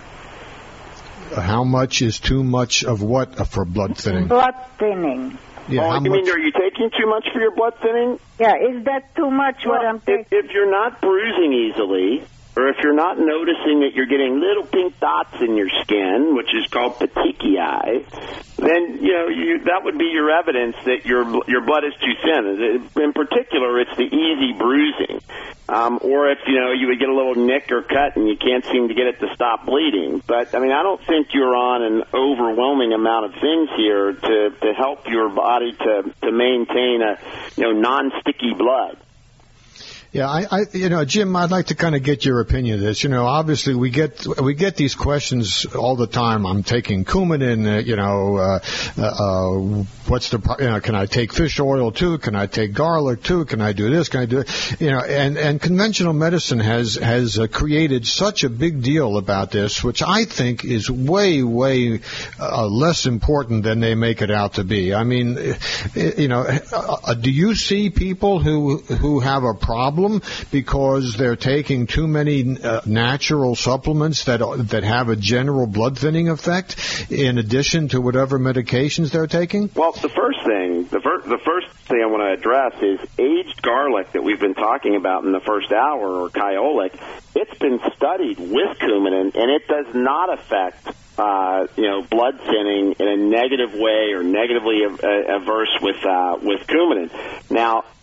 How much is too much of what for blood thinning? Blood thinning. Yeah, oh, how you much? mean, are you taking too much for your blood thinning? Yeah, is that too much well, what I'm taking? If, if you're not bruising easily, or if you're not noticing that you're getting little pink dots in your skin, which is called petechiae, then, you know, you, that would be your evidence that your your blood is too thin. In particular, it's the easy bruising. Um, or if, you know, you would get a little nick or cut and you can't seem to get it to stop bleeding. But, I mean, I don't think you're on an overwhelming amount of things here to, to help your body to, to maintain a, you know, non-sticky blood. Yeah, I, I, you know, Jim, I'd like to kind of get your opinion of this. You know, obviously we get we get these questions all the time. I'm taking Coumadin. Uh, you know, uh, uh, what's the, you know, can I take fish oil too? Can I take garlic too? Can I do this? Can I do it? You know, and and conventional medicine has has uh, created such a big deal about this, which I think is way way uh, less important than they make it out to be. I mean, you know, uh, do you see people who who have a problem because they're taking too many uh, natural supplements that that have a general blood thinning effect in addition to whatever medications they're taking? Well, the first thing, the, fir- the first thing I want to address is aged garlic that we've been talking about in the first hour, or kyolic. It's been studied with Coumadin, and it does not affect Uh, you know, blood thinning in a negative way or negatively uh, averse with uh, with Coumadin. Now,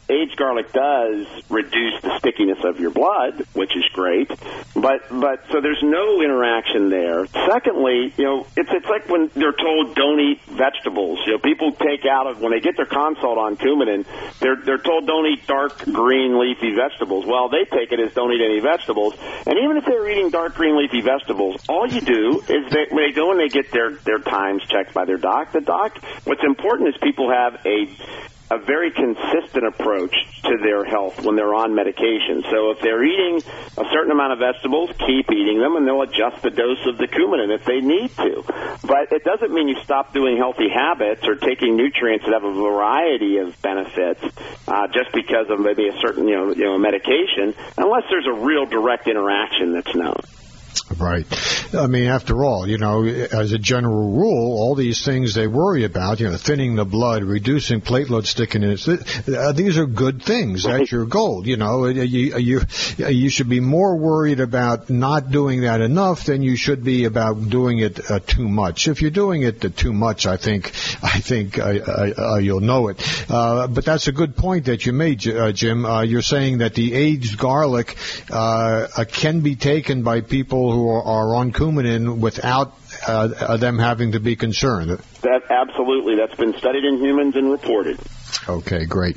aged garlic does reduce the stickiness of your blood, which is great, but but so there's no interaction there. Secondly, you know, it's it's like when they're told don't eat vegetables. You know, people take out of when they get their consult on Coumadin, they're they're told don't eat dark green leafy vegetables. Well, they take it as don't eat any vegetables, and even if they're eating dark green leafy vegetables, all you do is they, when they go and they get their their times checked by their doc, the doc. What's important is people have a a very consistent approach to their health when they're on medication. So if they're eating a certain amount of vegetables, keep eating them, and they'll adjust the dose of the Coumadin if they need to. But it doesn't mean you stop doing healthy habits or taking nutrients that have a variety of benefits uh, just because of maybe a certain, you know, you know, medication, unless there's a real direct interaction that's known. Right. I mean, after all, you know, as a general rule, all these things they worry about, you know, thinning the blood, reducing platelet stickiness, uh, these are good things. That's your goal. You know, you, you, you should be more worried about not doing that enough than you should be about doing it uh, too much. If you're doing it uh, too much, I think, I think uh, uh, you'll know it. Uh, but that's a good point that you made, uh, Jim. Uh, you're saying that the aged garlic uh, uh, can be taken by people who are, are on Coumadin without uh, them having to be concerned. That absolutely, that's been studied in humans and reported. Okay, great.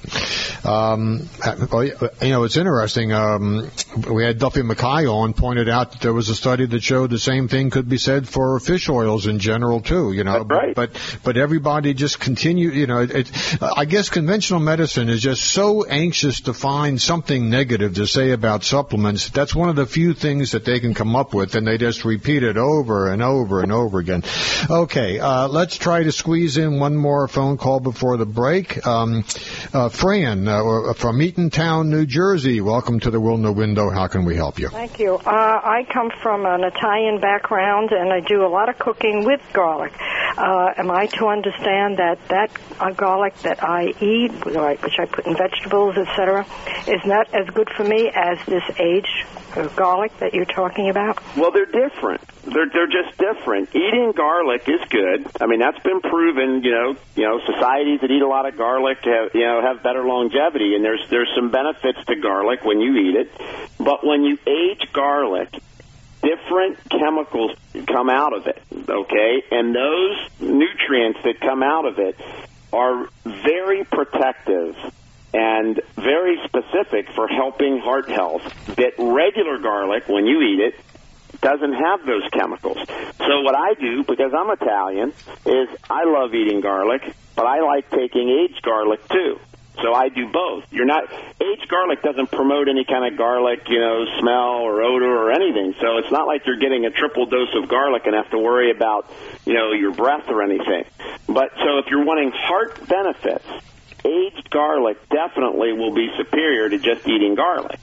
Um, you know, it's interesting. Um, we had Duffy Mackay on, pointed out that there was a study that showed the same thing could be said for fish oils in general too. You know, That's right. but but everybody just continue. You know, it, it, I guess conventional medicine is just so anxious to find something negative to say about supplements. That's one of the few things that they can come up with, and they just repeat it over and over and over again. Okay, uh, let's try to squeeze in one more phone call before the break. Um, uh, Fran uh, from Eatontown, New Jersey. Welcome to the Wilner Window. How can we help you? Thank you. Uh, I come from an Italian background, and I do a lot of cooking with garlic. Uh, am I to understand that that uh, garlic that I eat, which I put in vegetables, et cetera, is not as good for me as this aged uh, garlic that you're talking about? Well, they're different. They're they're just different. Eating garlic is good. I mean, that's been proven. You know, you know, societies that eat a lot of garlic have, you know, have better longevity, and there's there's some benefits to garlic when you eat it. But when you age garlic, different chemicals come out of it, okay? And those nutrients that come out of it are very protective and very specific for helping heart health. That regular garlic, when you eat it, doesn't have those chemicals. So what I do, because I'm Italian, is I love eating garlic, but I like taking aged garlic too. So I do both. You're not aged garlic doesn't promote any kind of garlic, you know, smell or odor or anything. So it's not like you're getting a triple dose of garlic and have to worry about, you know, your breath or anything. But so if you're wanting heart benefits, aged garlic definitely will be superior to just eating garlic.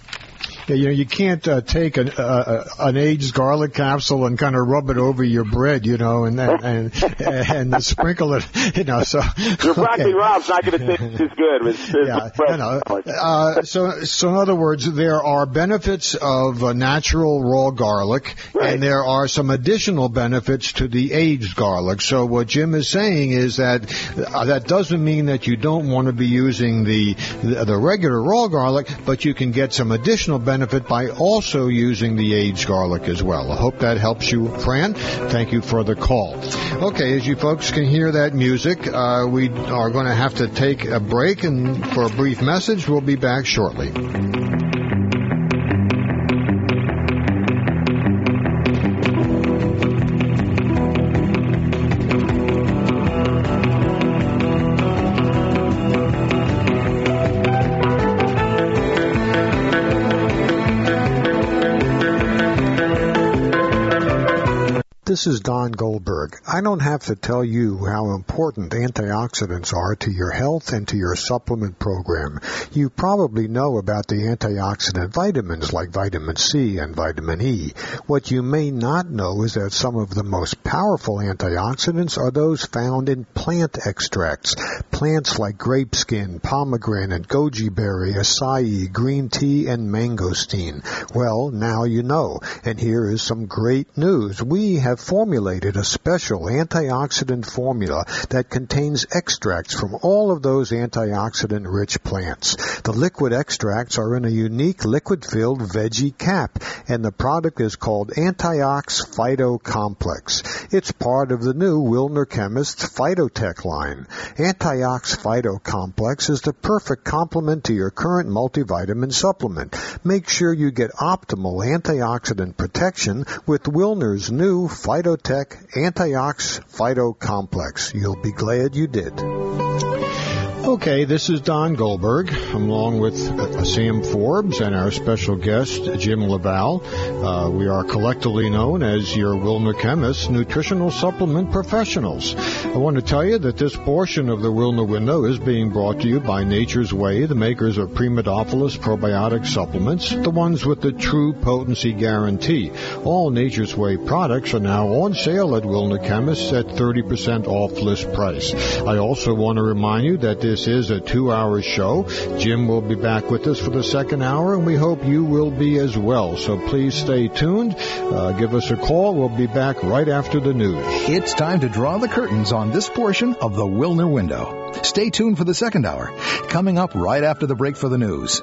Yeah, you know, you can't uh, take an, uh, an aged garlic capsule and kind of rub it over your bread, you know, and and and, and sprinkle it, you know. So your broccoli okay. Rob's not going to taste as good with, with yeah, fresh you know, uh, so so in other words, there are benefits of uh, natural raw garlic, right. And there are some additional benefits to the aged garlic. So what Jim is saying is that uh, that doesn't mean that you don't want to be using the the, the regular raw garlic, but you can get some additional benefits benefit by also using the aged garlic as well. I hope that helps you, Fran. Thank you for the call. Okay, as you folks can hear that music, uh, we are going to have to take a break, and for a brief message, we'll be back shortly. This is Don Goldberg. I don't have to tell you how important antioxidants are to your health and to your supplement program. You probably know about the antioxidant vitamins like vitamin C and vitamin E. What you may not know is that some of the most powerful antioxidants are those found in plant extracts. Plants like grape skin, pomegranate, goji berry, acai, green tea, and mangosteen. Well, now you know. And here is some great news. We have formulated a special antioxidant formula that contains extracts from all of those antioxidant-rich plants. The liquid extracts are in a unique liquid-filled veggie cap, and the product is called Antiox Phyto Complex. It's part of the new Wilner Chemist's Phytotech line. Antiox Phyto Complex is the perfect complement to your current multivitamin supplement. Make sure you get optimal antioxidant protection with Wilner's new Phytotech Antiox Phyto Complex. You'll be glad you did. Okay, this is Don Goldberg, along with uh, Sam Forbes and our special guest, Jim Laval. Uh, we are collectively known as your Wilner Chemists, nutritional supplement professionals. I want to tell you that this portion of the Wilner Window is being brought to you by Nature's Way, the makers of Primadophilus probiotic supplements, the ones with the true potency guarantee. All Nature's Way products are now on sale at Wilner Chemists at thirty percent off list price. I also want to remind you that this This is a two-hour show. Jim will be back with us for the second hour, and we hope you will be as well. So please stay tuned. Uh, give us a call. We'll be back right after the news. It's time to draw the curtains on this portion of the Wilner Window. Stay tuned for the second hour, coming up right after the break for the news.